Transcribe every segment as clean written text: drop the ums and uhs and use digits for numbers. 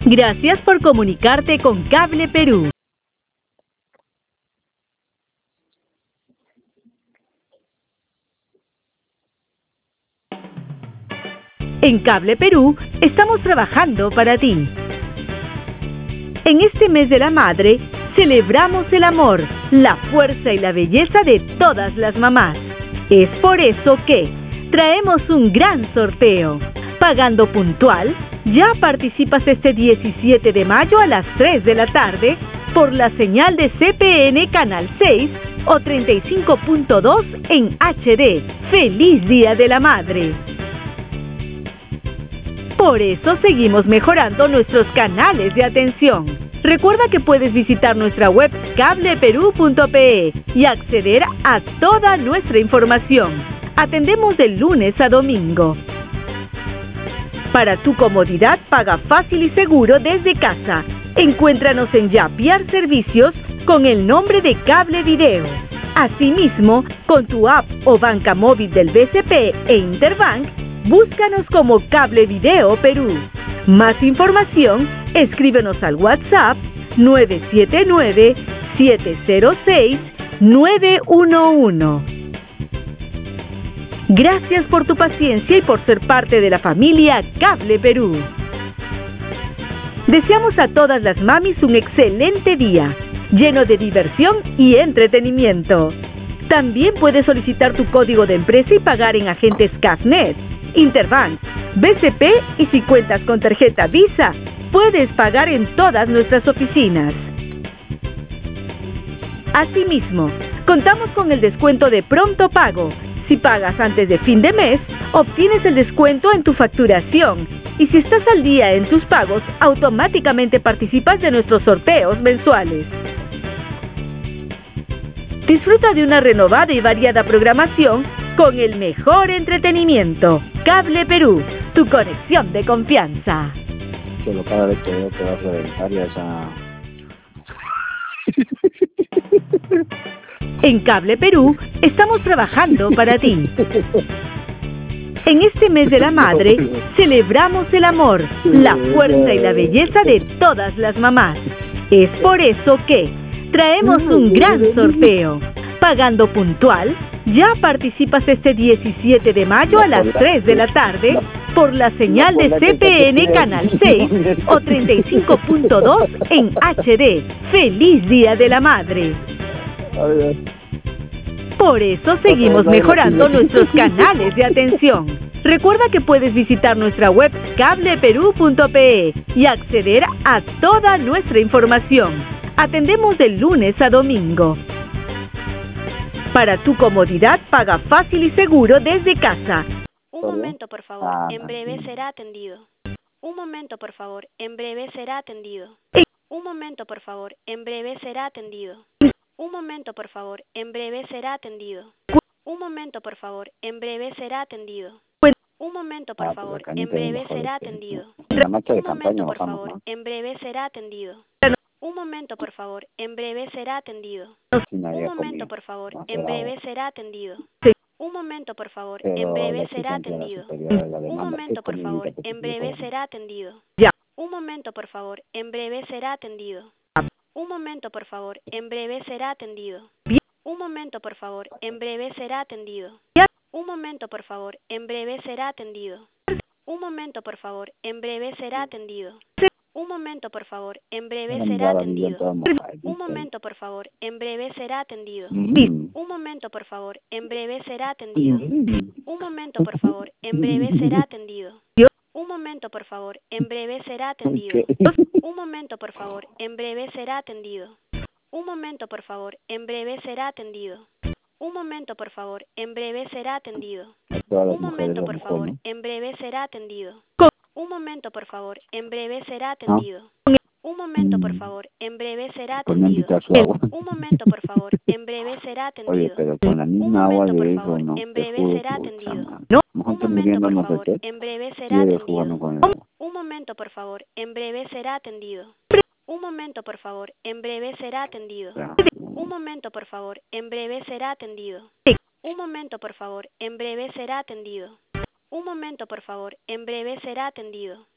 Gracias por comunicarte con Cable Perú. En Cable Perú estamos trabajando para ti. En este mes de la madre, celebramos el amor, la fuerza y la belleza de todas las mamás. Es por eso que traemos un gran sorteo. Pagando puntual, ya participas este 17 de mayo a las 3 de la tarde por la señal de CPN Canal 6 o 35.2 en HD. ¡Feliz Día de la Madre! Por eso seguimos mejorando nuestros canales de atención. Recuerda que puedes visitar nuestra web cableperú.pe y acceder a toda nuestra información. Atendemos de lunes a domingo. Para tu comodidad, paga fácil y seguro desde casa. Encuéntranos en Yapiar Servicios con el nombre de Cable Video. Asimismo, con tu app o banca móvil del BCP e Interbank, búscanos como Cable Video Perú. Más información, escríbenos al WhatsApp 979-706-911. Gracias por tu paciencia y por ser parte de la familia Cable Perú. Deseamos a todas las mamis un excelente día, lleno de diversión y entretenimiento. También puedes solicitar tu código de empresa y pagar en agentes CAFNet, Interbank, BCP y si cuentas con tarjeta Visa, puedes pagar en todas nuestras oficinas. Asimismo, contamos con el descuento de pronto pago. Si pagas antes de fin de mes, obtienes el descuento en tu facturación. Y si estás al día en tus pagos, automáticamente participas de nuestros sorteos mensuales. Disfruta de una renovada y variada programación con el mejor entretenimiento. Cable Perú, tu conexión de confianza. Solo cada vez que veo que vas a reventar ya esa... En Cable Perú estamos trabajando para ti. En este mes de la madre, celebramos el amor, la fuerza y la belleza de todas las mamás. Es por eso que traemos un gran sorteo. Pagando puntual, ya participas este 17 de mayo a las 3 de la tarde por la señal de CPN Canal 6 o 35.2 en HD. ¡Feliz Día de la Madre! Por eso seguimos mejorando nuestros canales de atención. Recuerda que puedes visitar nuestra web cableperú.pe y acceder a toda nuestra información. Atendemos de lunes a domingo. Para tu comodidad, paga fácil y seguro desde casa. Un momento, por favor. En breve será atendido. Un momento, por favor. En breve será atendido. Un momento, por favor. En breve será atendido. Un momento, por favor. En breve será atendido. Un momento, por favor. En breve será atendido. Un momento, por favor. En breve será atendido. La marcha de Un campaña momento, por bajamos, favor. ¿no? En breve será atendido. Un momento, por favor. En breve será atendido. Si nadie Un ha momento, comido. por favor. No ha En quedado. breve será atendido. Un momento, por favor. En Pero breve la será exigencia de la atendido. superioridad de la Un demanda, momento, por favor. que En breve será atendido. Ya. Un momento, por favor. En breve será atendido. Un momento, por favor. En breve será atendido. Un momento, por favor. En breve será atendido. Un momento, por favor. En breve será atendido. Un momento, por favor. En breve será atendido. Un momento, por favor. En breve Una será mirada atendido. toda mojada, Un ¿viste? momento, por favor. En breve será atendido. Mm. Un momento, por favor. En breve será atendido. Mm. Un momento, por favor. En breve será atendido. Un momento, por favor. En breve será atendido. Un momento, por favor. En breve será atendido. Un momento, por favor. En breve será atendido. Un momento, por favor. En breve será atendido. Todas las Un mujeres momento, lo por mejor, favor. ¿no? En breve será atendido. Un momento, por favor. En breve será ¿Ah? atendido. Un momento, por favor. En breve será Pues me han atendido. invitado su agua. Un momento, por favor. En breve será Oye, atendido. pero con la Un misma agua momento, por de favor. eso, ¿no? En Te breve juro, será pucha, atendido. man. No. Mejor Un que momento, por muriéndonos de favor. sed. En breve será Sigue atendido. jugando con el agua. Un momento, por favor. En breve será atendido. Un momento, por favor. En breve será atendido. Ya. Un momento, por favor. En breve será atendido. Un momento, por favor. En breve será atendido. Un momento, por favor. En breve será atendido.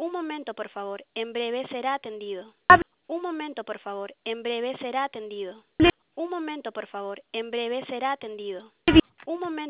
Un momento, por favor. En breve será atendido. Un momento, por favor. En breve será atendido. Un momento, por favor. En breve será atendido. Un momento.